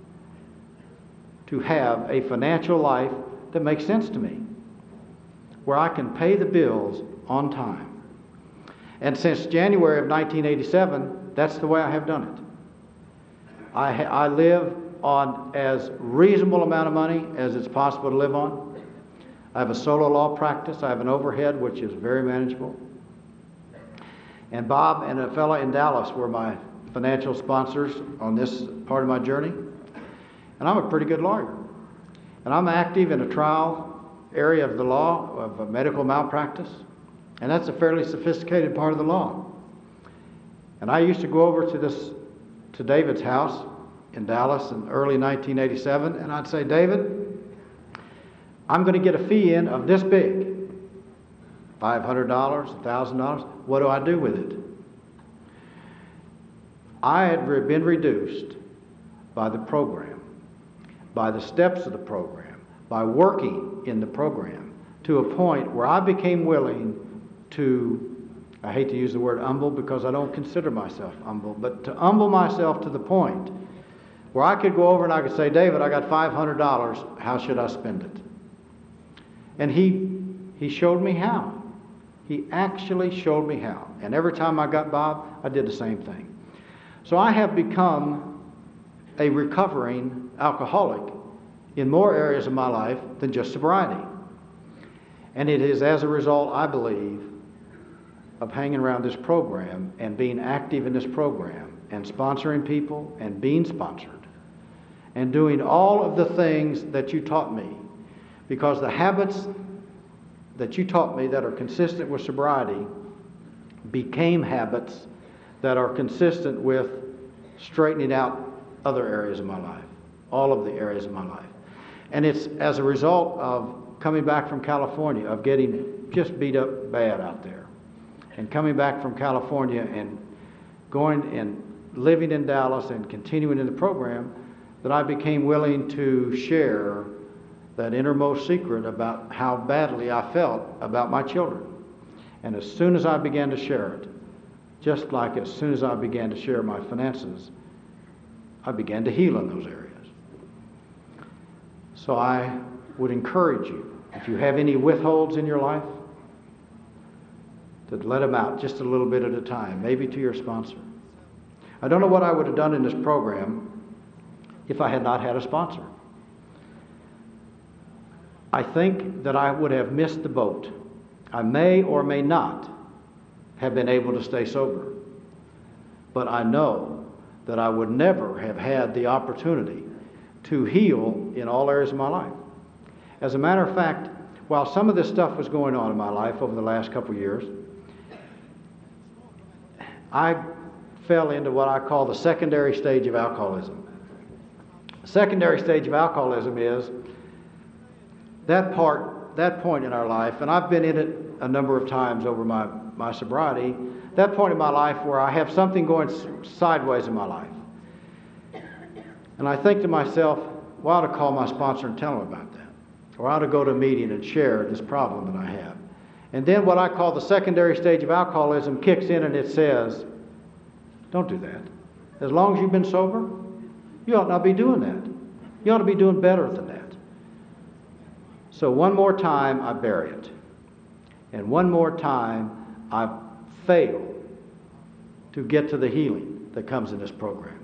to have a financial life that makes sense to me, where I can pay the bills on time. And since January of nineteen eighty-seven, that's the way I have done it. I, ha- I live on as reasonable amount of money as it's possible to live on. I have a solo law practice. I have an overhead which is very manageable. And Bob and a fellow in Dallas were my financial sponsors on this part of my journey. And I'm a pretty good lawyer. And I'm active in a trial area of the law of a medical malpractice. And that's a fairly sophisticated part of the law. And I used to go over to this, to David's house in Dallas in early nineteen eighty-seven, and I'd say, David, I'm going to get a fee in of this big, five hundred dollars, one thousand dollars. What do I do with it? I had re- been reduced by the program, by the steps of the program, by working in the program, to a point where I became willing to, I hate to use the word humble because I don't consider myself humble, but to humble myself to the point where I could go over and I could say, David, I got five hundred dollars, how should I spend it? And he, he showed me how. He actually showed me how. And every time I got Bob, I did the same thing. So I have become a recovering alcoholic in more areas of my life than just sobriety. And it is as a result, I believe, of hanging around this program and being active in this program and sponsoring people and being sponsored and doing all of the things that you taught me, because the habits that you taught me that are consistent with sobriety became habits that are consistent with straightening out other areas of my life, all of the areas of my life. And it's as a result of coming back from California, of getting just beat up bad out there, and coming back from California and going and living in Dallas and continuing in the program, that I became willing to share that innermost secret about how badly I felt about my children. And as soon as I began to share it, just like as soon as I began to share my finances, I began to heal in those areas. So I would encourage you, if you have any withholds in your life, to let them out just a little bit at a time, maybe to your sponsor. I don't know what I would have done in this program if I had not had a sponsor. I think that I would have missed the boat. I may or may not have been able to stay sober. But I know that I would never have had the opportunity to heal in all areas of my life. As a matter of fact, while some of this stuff was going on in my life over the last couple of years, I fell into what I call the secondary stage of alcoholism. The secondary stage of alcoholism is that part, that point in our life, and I've been in it a number of times over my, my sobriety, that point in my life where I have something going sideways in my life. And I think to myself, well, I ought to call my sponsor and tell him about that. Or I ought to go to a meeting and share this problem that I have. And then what I call the secondary stage of alcoholism kicks in and it says, don't do that. As long as you've been sober, you ought not be doing that. You ought to be doing better than that. So one more time, I bury it. And one more time, I fail to get to the healing that comes in this program.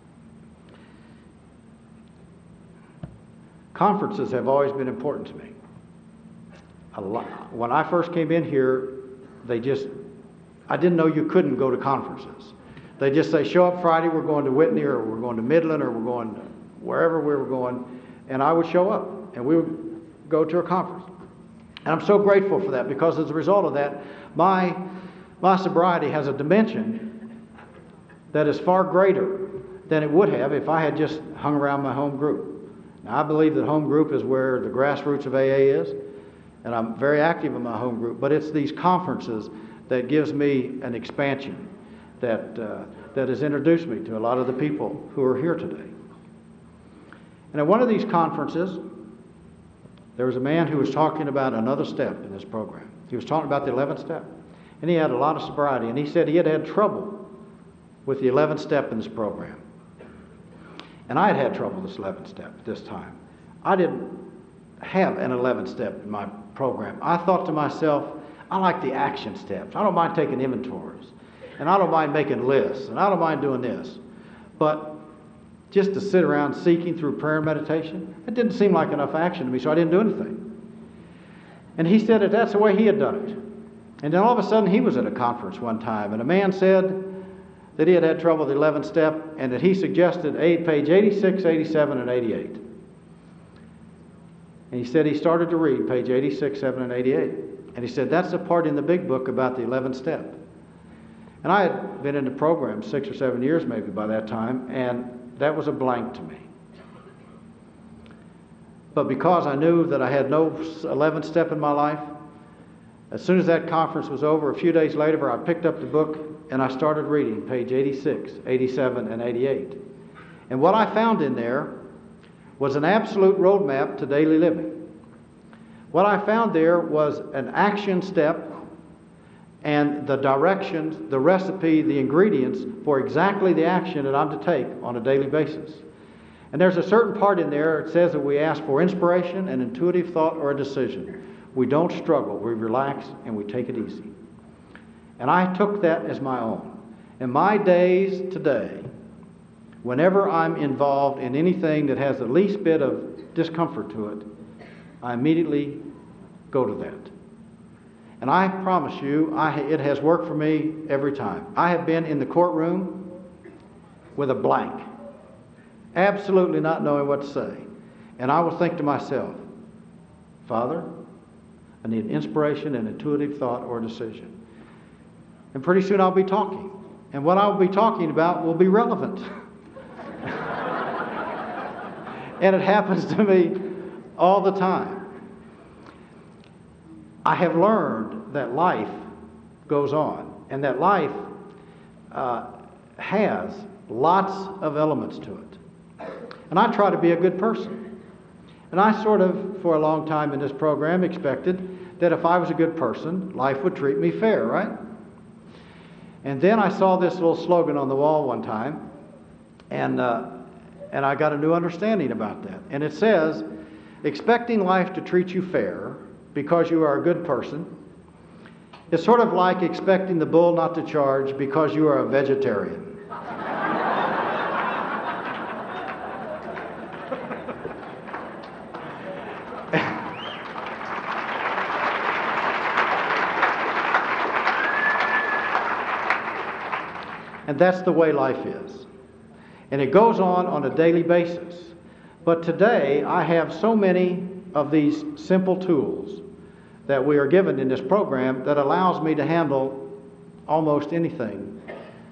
Conferences have always been important to me. A lot. When I first came in here, they just, I didn't know you couldn't go to conferences. They just say, show up Friday, we're going to Whitney, or we're going to Midland, or we're going to wherever we were going, and I would show up, and we would go to a conference. And I'm so grateful for that, because as a result of that, my, my sobriety has a dimension that is far greater than it would have if I had just hung around my home group. Now, I believe that home group is where the grassroots of A A is, and I'm very active in my home group, but it's these conferences that gives me an expansion that, uh, that has introduced me to a lot of the people who are here today. And at one of these conferences, there was a man who was talking about another step in this program. He was talking about the eleventh step, and he had a lot of sobriety, and he said he had had trouble with the eleventh step in this program. And I had had trouble with this eleventh step at this time. I didn't have an eleventh step in my program. I thought to myself, I like the action steps. I don't mind taking inventories, and I don't mind making lists, and I don't mind doing this. But just to sit around seeking through prayer and meditation, it didn't seem like enough action to me, so I didn't do anything. And he said that that's the way he had done it. And then all of a sudden he was at a conference one time, and a man said that he had had trouble with the eleventh step, and that he suggested page eighty-six, eighty-seven, and eighty-eight. And he said he started to read page eighty-six, seven, and eighty-eight. And he said, that's the part in the big book about the eleventh step. And I had been in the program six or seven years maybe by that time, and that was a blank to me. But because I knew that I had no eleventh step in my life, as soon as that conference was over, a few days later, I picked up the book and I started reading page eighty-six, eighty-seven, and eighty-eight. And what I found in there was an absolute roadmap to daily living. What I found there was an action step and the directions, the recipe, the ingredients for exactly the action that I'm to take on a daily basis. And there's a certain part in there, it says that we ask for inspiration, an intuitive thought, or a decision. We don't struggle, we relax, and we take it easy. And I took that as my own. In my days today, whenever I'm involved in anything that has the least bit of discomfort to it, I immediately go to that. And I promise you, I, it has worked for me every time. I have been in the courtroom with a blank, absolutely not knowing what to say. And I will think to myself, Father, I need inspiration, an intuitive thought, or decision. And pretty soon I'll be talking. And what I'll be talking about will be relevant. And it happens to me all the time. I have learned that life goes on, and that life uh, has lots of elements to it. And I try to be a good person. And I sort of, for a long time in this program, expected that if I was a good person, life would treat me fair, right? And then I saw this little slogan on the wall one time, and, uh, and I got a new understanding about that. And it says, expecting life to treat you fair because you are a good person is sort of like expecting the bull not to charge because you are a vegetarian. And that's the way life is. And it goes on on a daily basis. But today, I have so many of these simple tools that we are given in this program that allows me to handle almost anything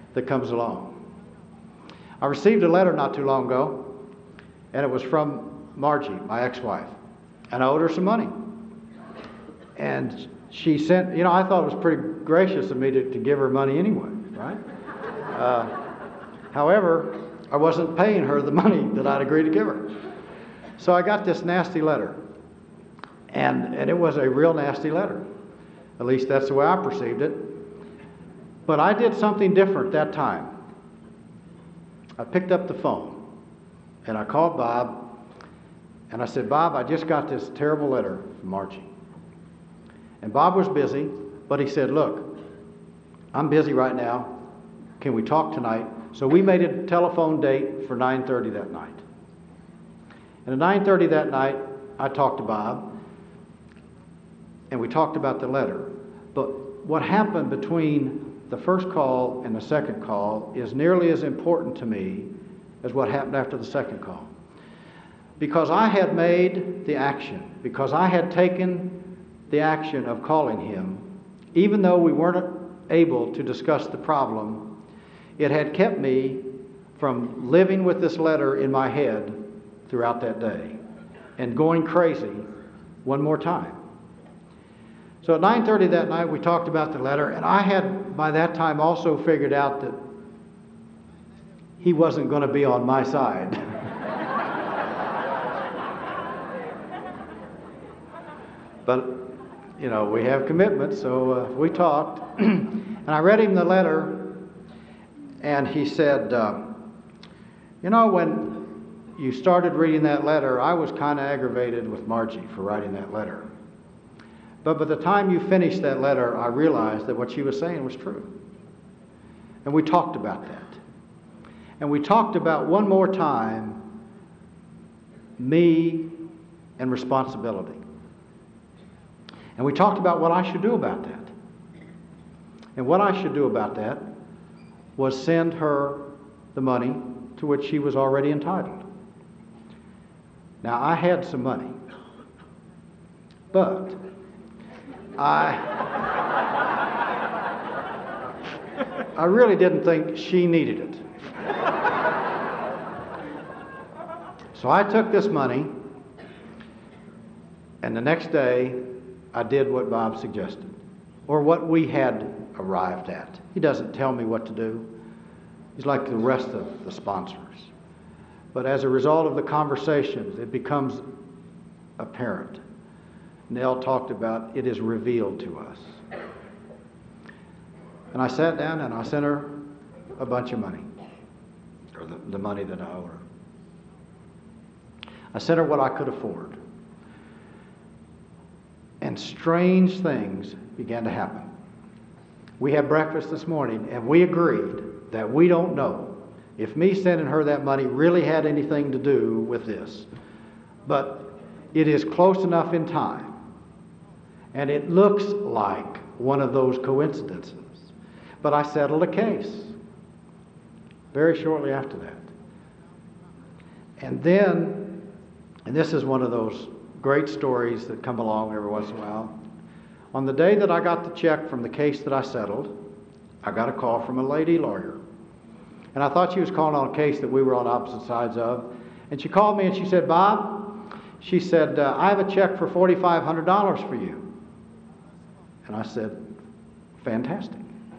that comes along. I received a letter not too long ago, and it was from Margie, my ex-wife, and I owed her some money. And she sent, you know, I thought it was pretty gracious of me to, to give her money anyway, right? Uh, however, I wasn't paying her the money that I'd agreed to give her. So I got this nasty letter, and, and it was a real nasty letter. At least that's the way I perceived it. But I did something different that time. I picked up the phone, and I called Bob, and I said, Bob, I just got this terrible letter from Margie. And Bob was busy, but he said, look, I'm busy right now. Can we talk tonight? So we made a telephone date for nine thirty that night. And at nine thirty that night, I talked to Bob, and we talked about the letter. But what happened between the first call and the second call is nearly as important to me as what happened after the second call. Because I had made the action, because I had taken the action of calling him, even though we weren't able to discuss the problem, it had kept me from living with this letter in my head throughout that day and going crazy one more time. So at nine thirty that night, we talked about the letter, and I had by that time also figured out that he wasn't going to be on my side. But, you know, we have commitments, so uh, we talked. And I read him the letter, and he said, uh, you know, when you started reading that letter, I was kind of aggravated with Margie for writing that letter. But by the time you finished that letter, I realized that what she was saying was true. And we talked about that. And we talked about one more time me and responsibility. And we talked about what I should do about that. And what I should do about that was send her the money to which she was already entitled. Now, I had some money, but I, I really didn't think she needed it. So I took this money, and the next day I did what Bob suggested, or what we had arrived at. He doesn't tell me what to do. He's like the rest of the sponsors. But as a result of the conversations, it becomes apparent. Nell talked about it is revealed to us. And I sat down and I sent her a bunch of money, or the, the money that I owed her. I sent her what I could afford. And strange things began to happen. We had breakfast this morning, and we agreed that we don't know if me sending her that money really had anything to do with this. But it is close enough in time. And it looks like one of those coincidences. But I settled a case very shortly after that. And then, and this is one of those great stories that come along every once in a while. On the day that I got the check from the case that I settled, I got a call from a lady lawyer. And I thought she was calling on a case that we were on opposite sides of. And she called me and she said, Bob, she said, uh, I have a check for four thousand five hundred dollars for you. And I said, fantastic.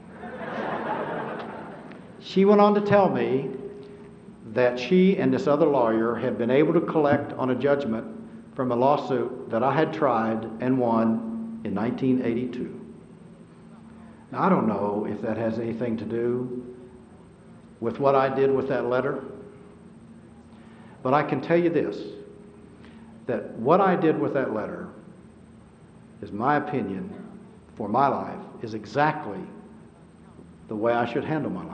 She went on to tell me that she and this other lawyer had been able to collect on a judgment from a lawsuit that I had tried and won in nineteen eighty-two. Now, I don't know if that has anything to do with what I did with that letter, but I can tell you this, that what I did with that letter is my opinion for my life is exactly the way I should handle my life.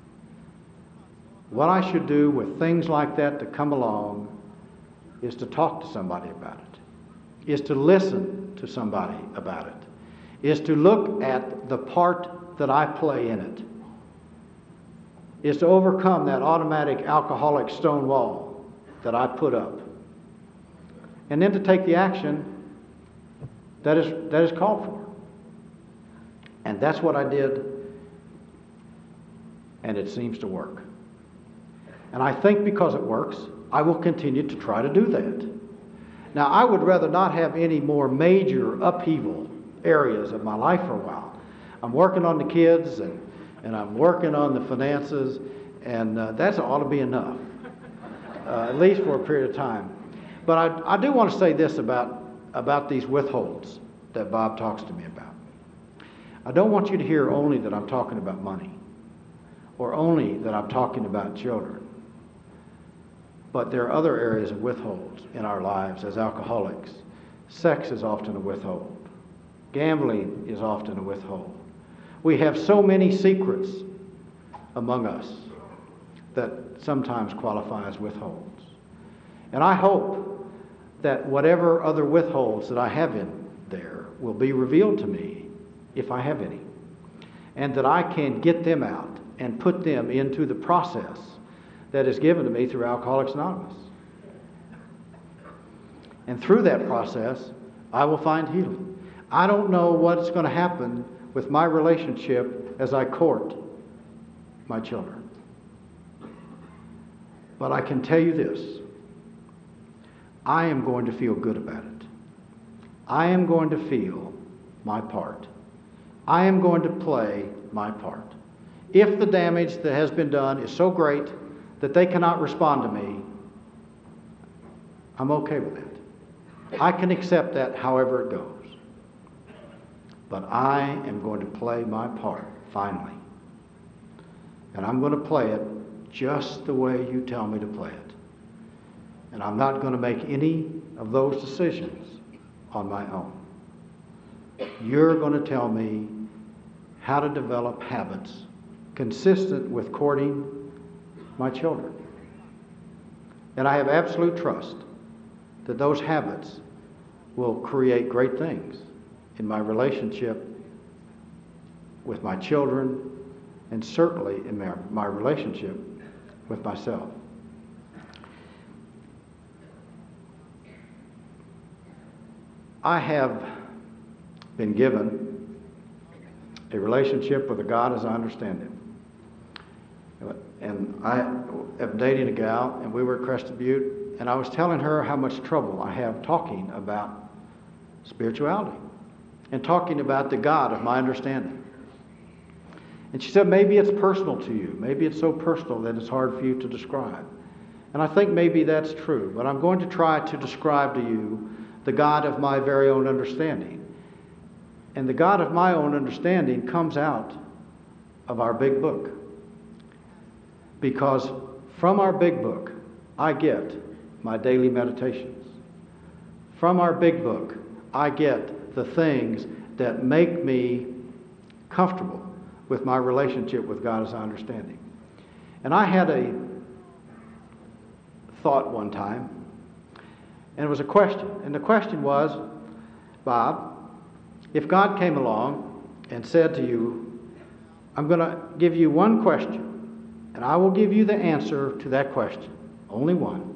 What I should do with things like that that come along is to talk to somebody about it, is to listen to somebody about it, is to look at the part that I play in it, is to overcome that automatic alcoholic stone wall that I put up, and then to take the action that is, that is called for. And that's what I did and it seems to work. And I think because it works, I will continue to try to do that. Now, I would rather not have any more major upheaval areas of my life for a while. I'm working on the kids, and, and I'm working on the finances, and uh, that ought to be enough, uh, at least for a period of time. But I, I do want to say this about, about these withholds that Bob talks to me about. I don't want you to hear only that I'm talking about money, or only that I'm talking about children. But there are other areas of withholds in our lives as alcoholics. Sex is often a withhold. Gambling is often a withhold. We have so many secrets among us that sometimes qualify as withholds. And I hope that whatever other withholds that I have in there will be revealed to me, if I have any, and that I can get them out and put them into the process that is given to me through Alcoholics Anonymous. And through that process, I will find healing. I don't know what's going to happen with my relationship as I court my children. But I can tell you this. I am going to feel good about it. I am going to feel my part. I am going to play my part. If the damage that has been done is so great that they cannot respond to me, I'm okay with that. I can accept that however it goes. But I am going to play my part, finally. And I'm going to play it just the way you tell me to play it. And I'm not going to make any of those decisions on my own. You're going to tell me how to develop habits consistent with courting my children. And I have absolute trust that those habits will create great things in my relationship with my children, and certainly in my, my relationship with myself. I have been given a relationship with a God as I understand Him. And I am dating a gal, and we were at Crested Butte, and I was telling her how much trouble I have talking about spirituality and talking about the God of my understanding. And she said, maybe it's personal to you. Maybe it's so personal that it's hard for you to describe. And I think maybe that's true, but I'm going to try to describe to you the God of my very own understanding. And the God of my own understanding comes out of our big book. Because from our big book, I get my daily meditations. From our big book, I get the things that make me comfortable with my relationship with God as I understand Him. And I had a thought one time, and it was a question. And the question was, Bob, if God came along and said to you, I'm going to give you one question, and I will give you the answer to that question, only one,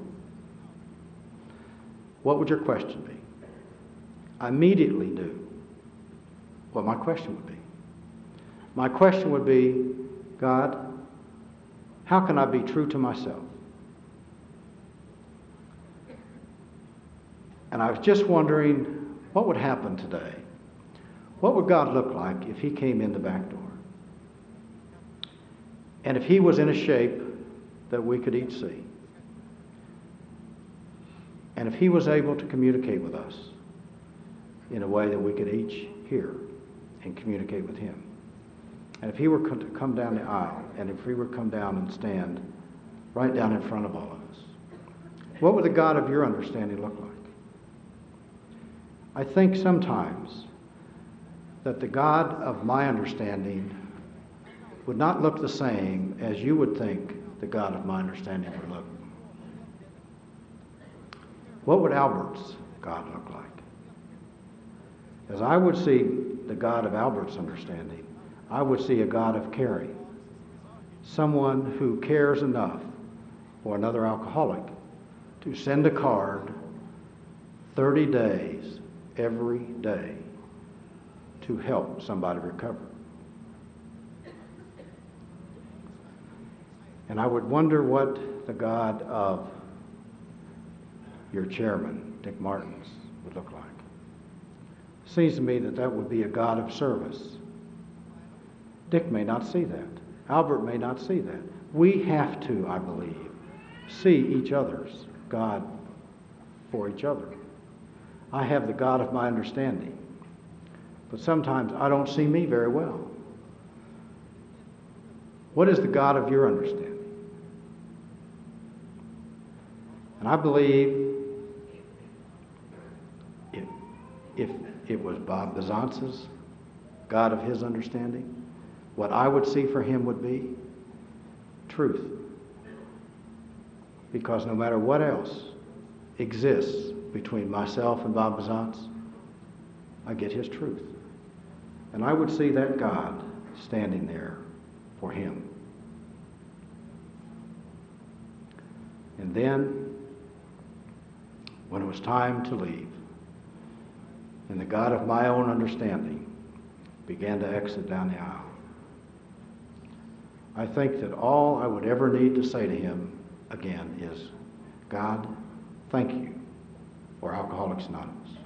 what would your question be? I immediately knew what my question would be. My question would be, God, how can I be true to myself? And I was just wondering what would happen today. What would God look like if He came in the back door? And if He was in a shape that we could each see? And if He was able to communicate with us in a way that we could each hear and communicate with Him? And if He were to come down the aisle, and if He were to come down and stand right down in front of all of us, what would the God of your understanding look like? I think sometimes that the God of my understanding would not look the same as you would think the God of my understanding would look. What would Albert's God look like? As I would see the God of Albert's understanding, I would see a God of caring. Someone who cares enough for another alcoholic to send a card thirty days every day to help somebody recover. And I would wonder what the God of your chairman, Dick Martins, would look like. Seems to me that that would be a God of service. Dick may not see that. Albert may not see that. We have to, I believe, see each other's God for each other. I have the God of my understanding, but sometimes I don't see me very well. What is the God of your understanding? And I believe if, if it was Bob Bizance's God of his understanding, what I would see for him would be truth. Because no matter what else exists between myself and Bob Bizance, I get his truth. And I would see that God standing there for him. And then, when it was time to leave, and the God of my own understanding began to exit down the aisle, I think that all I would ever need to say to him again is, God, thank you for Alcoholics Anonymous.